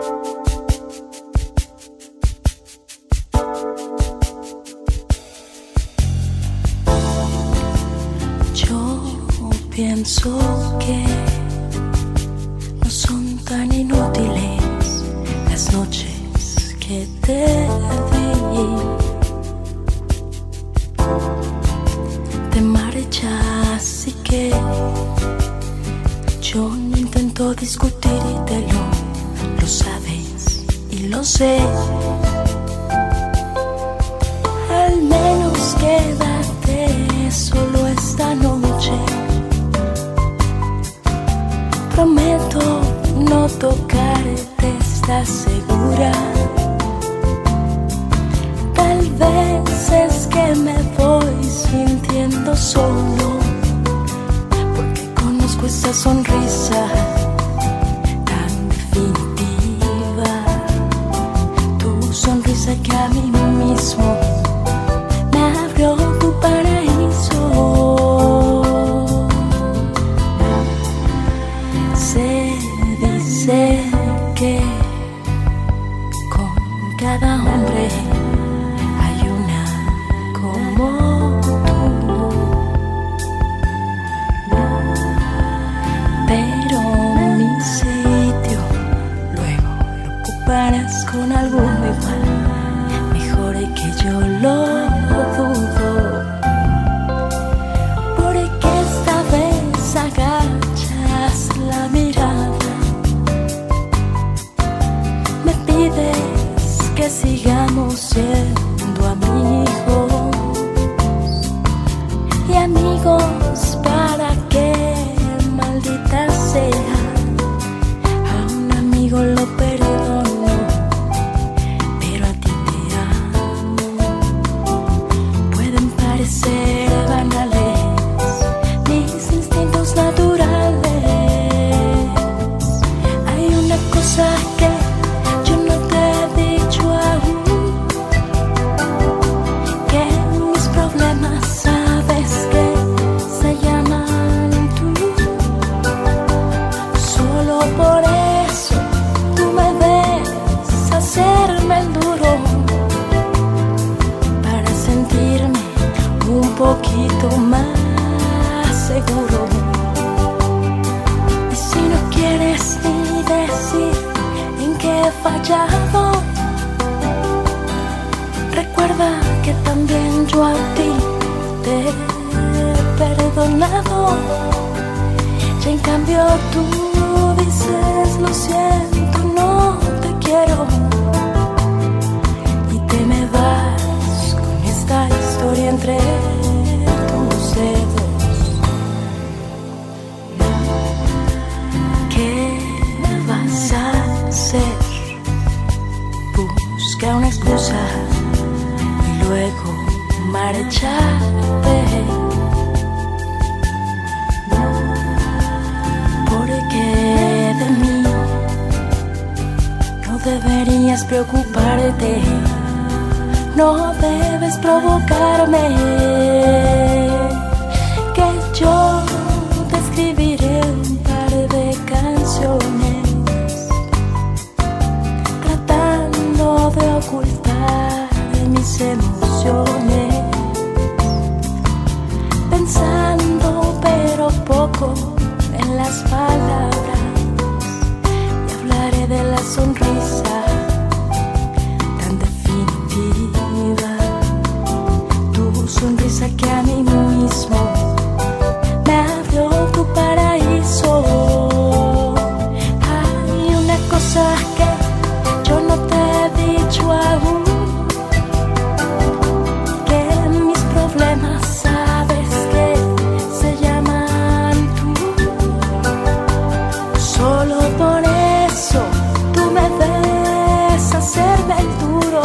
Pienso que no son tan inútiles las noches que te di. Te marchas y que yo no intento discutírtelo, lo sabes y lo sé. Al menos quédate solo esta noche. Prometo no tocarte, ¿estás segura? Tal vez es que me voy sintiendo solo, porque conozco esa sonrisa tan definitiva, tu sonrisa que a mí mismo me abrió tu paraíso. Se dice que con cada hombre hay una como tú, pero mi sitio luego lo ocuparás con alguno igual, mejor que yo lo dudo, porque esta vez agachas la mirada, me pides que sigamos siendo amigos, y amigos para que, maldita sea, a un amigo lo perdono, pero a ti te amo. Pueden parecer banales mis instintos naturales. Hay una cosa que yo no te he dicho aún, que mis problemas sabes que se llaman tú. Solo por eso tú me ves hacerme el duro, para sentirme un poquito más seguro. Y si no quieres ni decir en qué he fallado, recuerda que también yo a ti te he perdonado. Y en cambio tú dices lo siento, no te quiero, y te me vas con esta historia entre tus dedos. ¿Qué vas a hacer? Busca una excusa y luego marcharte, porque de mí no deberías preocuparte, no debes provocarme, que yo te escribiré un par de canciones tratando de ocultar mis emociones, pensando pero poco en las palabras, y hablaré de la sonrisa tan definitiva, tu sonrisa que a mí mismo me abrió tu paraíso. Hay una cosa que yo no te he dicho aún, que mis problemas sabes que se llaman tú. Solo por eso tú me ves hacerme el duro,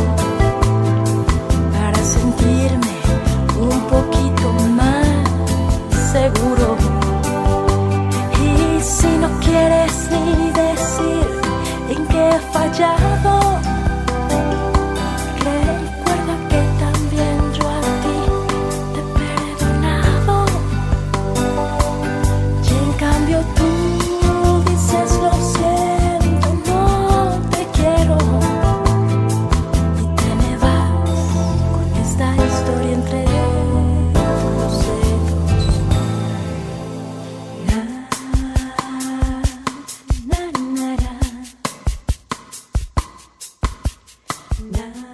para sentirme un poquito más seguro. Y si no quieres ni decir en qué he fallado, recuerda que también yo a ti te he perdonado. Y en cambio tú dices lo siento, no na.